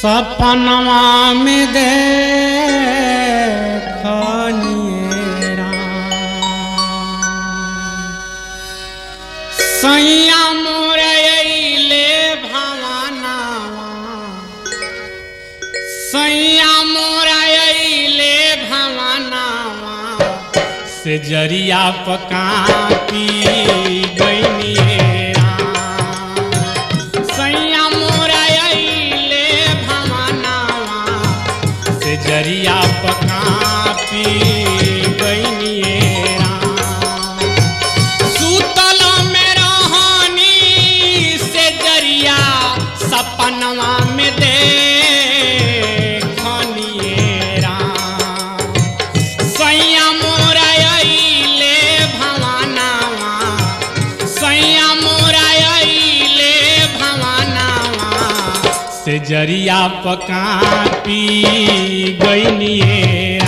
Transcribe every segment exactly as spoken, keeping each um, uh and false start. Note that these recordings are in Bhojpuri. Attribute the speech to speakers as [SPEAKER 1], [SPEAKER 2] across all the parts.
[SPEAKER 1] सपनवा में देखलिए सैया मोरे अइले भवानावा सैया मोरे अइले भवानावा से जरिया पकापी गइनिए जरिया पकापी गइनिए सुतल में रहनी से जरिया सपनवा में देखनिए सैया मोरा अइले भवानावा सैया मोरा अइले भवानावा से जरिया पकापी गइनिए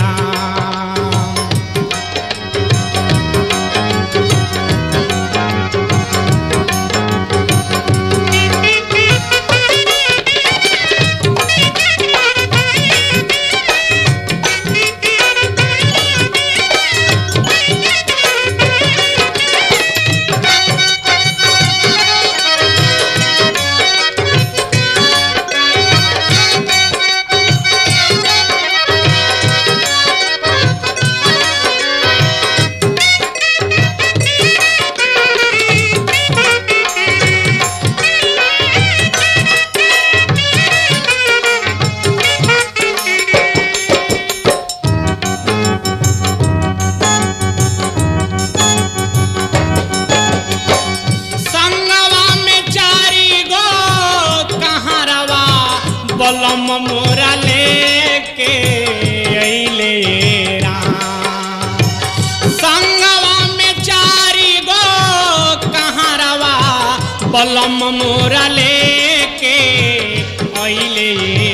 [SPEAKER 1] बलम मोरा लेके अइले संगवा में चारी गो कहारवा बलम मोरा लेके अइले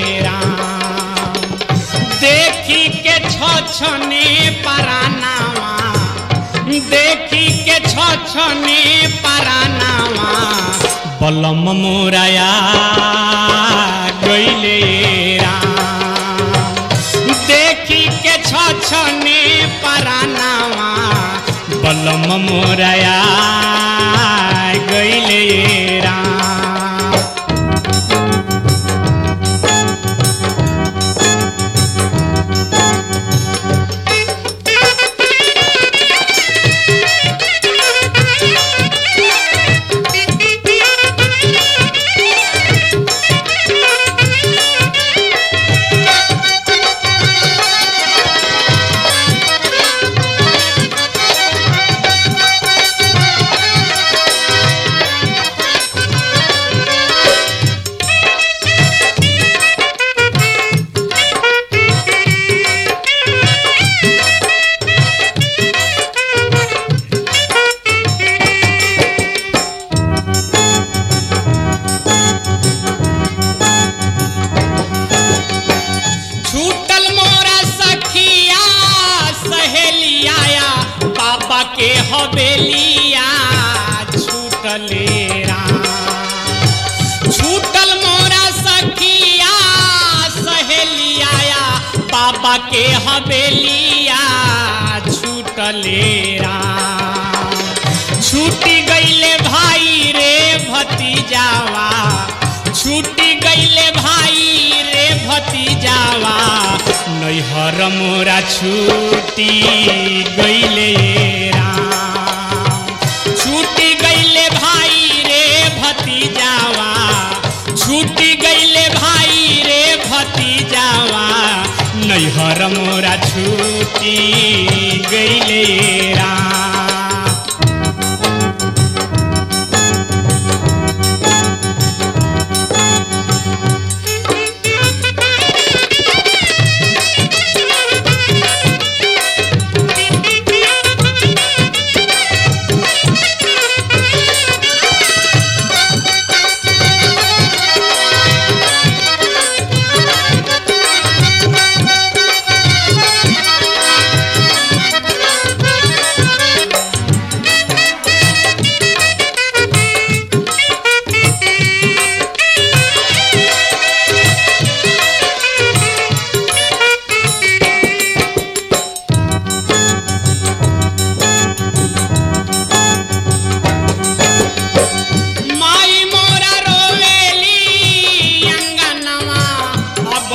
[SPEAKER 1] देखी के छछने परानावा देखी के छछने परानावा बलम मोराया गइले देखी के छछने परानावा बलम मोराया गइले के हवेलिया छूटले छूटल मोरा सखिया सहेलिया बाबा के हवेलिया छूटले छूटी गइले भाई रे भतीजावा छूटी गइले भाई रे भतीजावा नैहर मोरा छूटी गइले छूटी गइले भाई रे भतीजावा छूटी गइले भाई रे भतीजावा नैहर मोरा छूटी गइले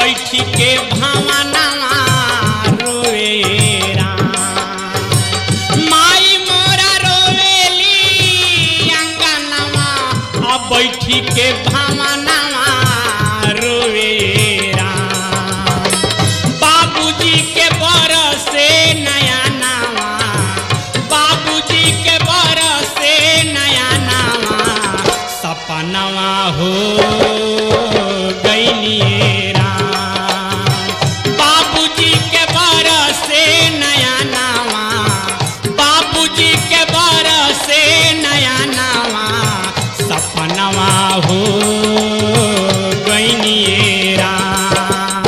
[SPEAKER 1] बैठी के भावनावा रोवे राम। माई मोरा रोवेली अंगनवा अब बैठी के भावनावा रोवे राम। बाबूजी के बरसे नया नावा, बाबूजी के बरसे नया नावा, सपनवा हो गइलिए राम। बाबूजी के बरसे नया नावा, बाबूजी के बरसे नया नावा, सपनवा हो गइलिए राम।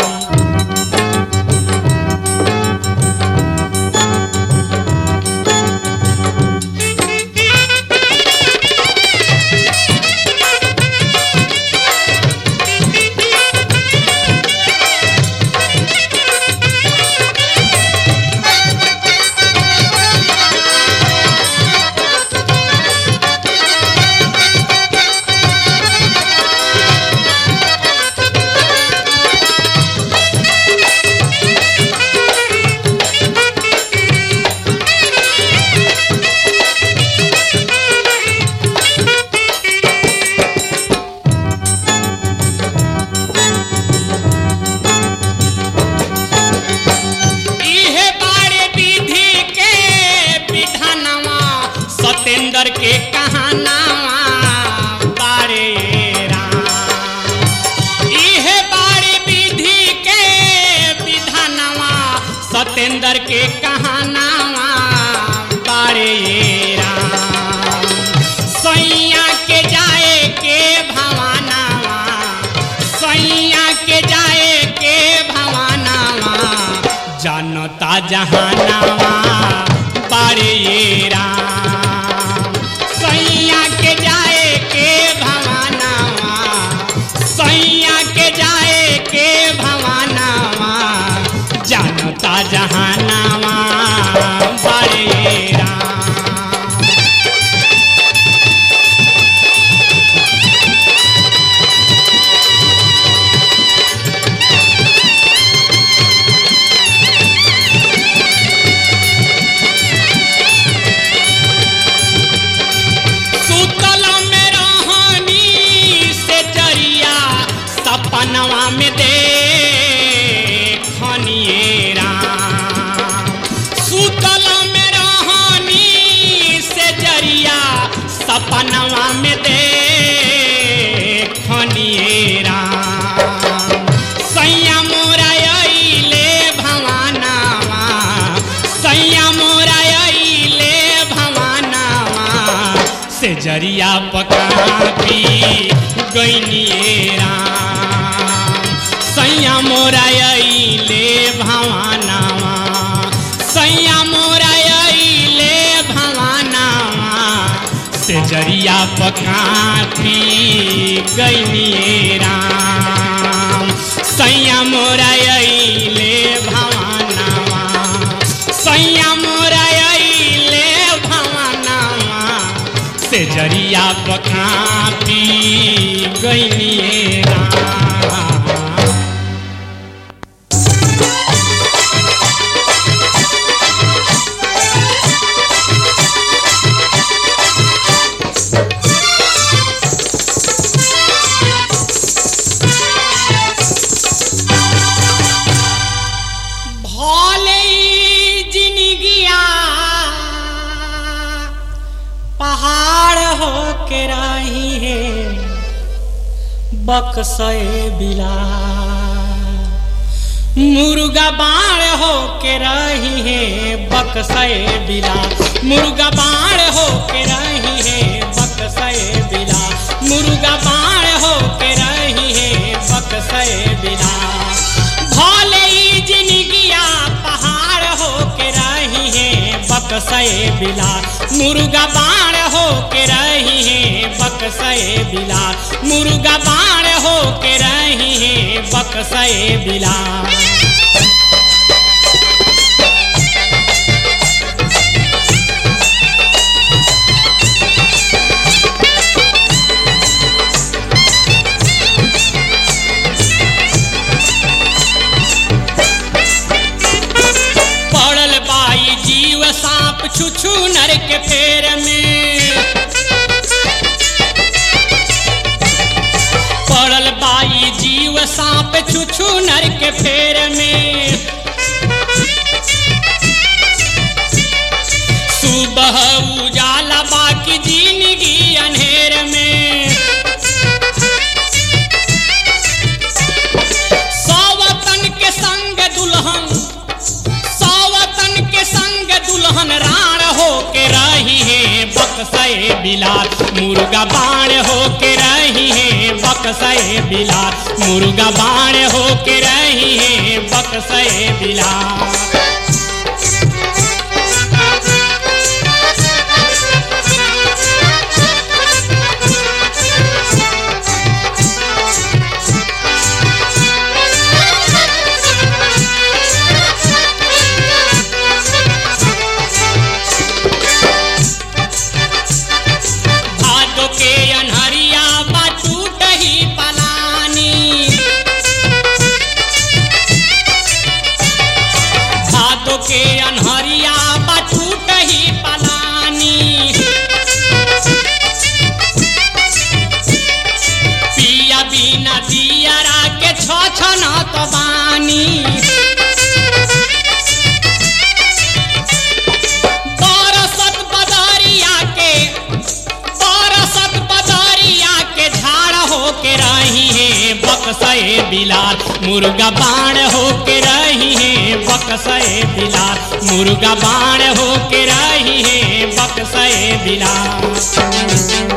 [SPEAKER 1] सतेंद्र के कहानावा बारे राम। इहे बारे विधि के विधानवा सतेंद्र के कहानावा बारे राम। सैया के जाए के भवानावा, सैया के जाए के भवानावा, जानता जहानावा बारे राम। सैया के जाए के भवानावा, सैया के जाए के भवानावा, जानता जहानावा बारे राम। सपनवा में देखनिए राम। सुतल में रहनी से जरिया सपनवा में देखनिए राम। सैया मोरा अइले भवानावा, सैया मोरा अइले भवानावा, से जरिया पकापी गइनिए राम। सैया मोरा अइले भवानावा, सैया मोरा अइले भवानावा, से जरिया पकापी गइनिए राम। सैया मोरा अइले भवानावा, सैया मोरा अइले भवानावा, से जरिया पकापी गइनिए राम। के रही है बक्सए बिला, मुर्गा बाण हो के रही है बक्सए बिला, मुर्गा बाण हो के रही है बक्सए बिला, मुर्गा बाण हो के रही है बक्सए बिला। भले ही जिंदगिया पहाड़ हो के रही है बक्सए बिला, मुर्गा बाण हो के रही है बक्सए बिला, मुर्गा बाण हो के रही है बक्सए बिला। के फेर में पड़ल बाई जीव सांप छुछु नर के फेर में सुबह उजाला बाकी जिंदगी अंधेर में सौवतन के संग दुल्हन सौवतन के संग दुल्हन राण हो के रही है बक्सए बिलात मुर्गा बाण हो के रही है बक्सए बिलात मुर्गा बाण हो के रही है बक्सए बिलात। के अनहरिया बटूट ही पलानी पिया बिना दियरा के छ छना तो बानी बरसत बदरिया के बरसत बदरिया के झाड़ हो के रही है बक्सए बिलात मुर्गा बाण हो के रही है बक्सए बिलात मुर्गा बाण हो के रही है बक्सए बिलात।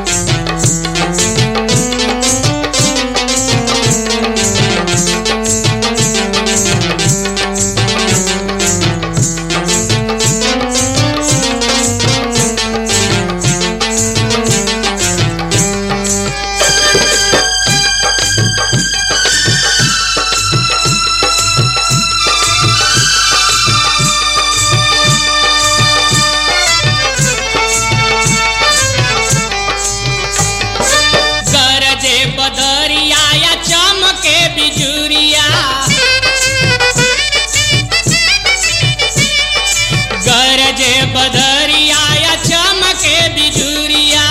[SPEAKER 1] बदरिया या चमके बिजुरिया गरजे बदरिया या चमके बिजुरिया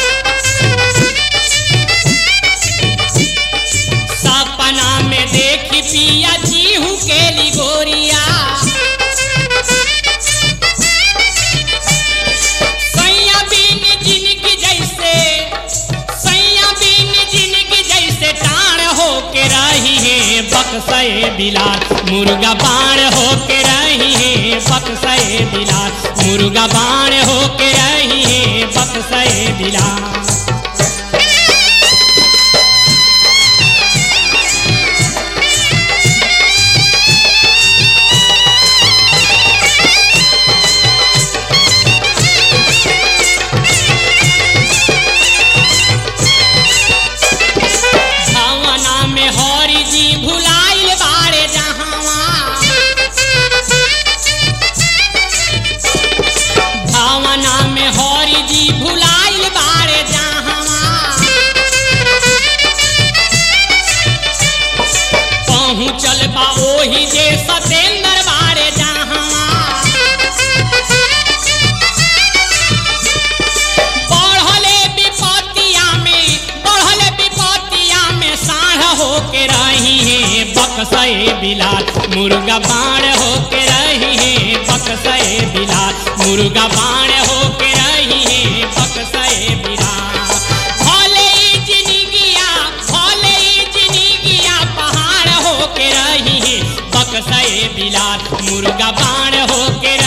[SPEAKER 1] सपना में देखी पिया जीहू के लिगोरिया सैया बिन जिनकी जैसे टाण हो के रही है बक्सए बिलात मुर्गा बाण हो के रही है बक्सए बिलात मुर्गा बाण हो के रही है बक्सए बिलात। चल बा ओही जे सतेंद्र बारे जहां बढ़ले विपत्तिया में बढ़ले विपत्तिया में साढ़ हो के रही है बक्सए बिलात मुर्गा बाण हो के रही है बक्सए बिलात मुर्गा बाण हो के रही है बक्सए बिलात। भले जिंदगिया भले जिंदगिया पहाड़ हो के रही है बक्सए बिलात मुर्गा बाण हो के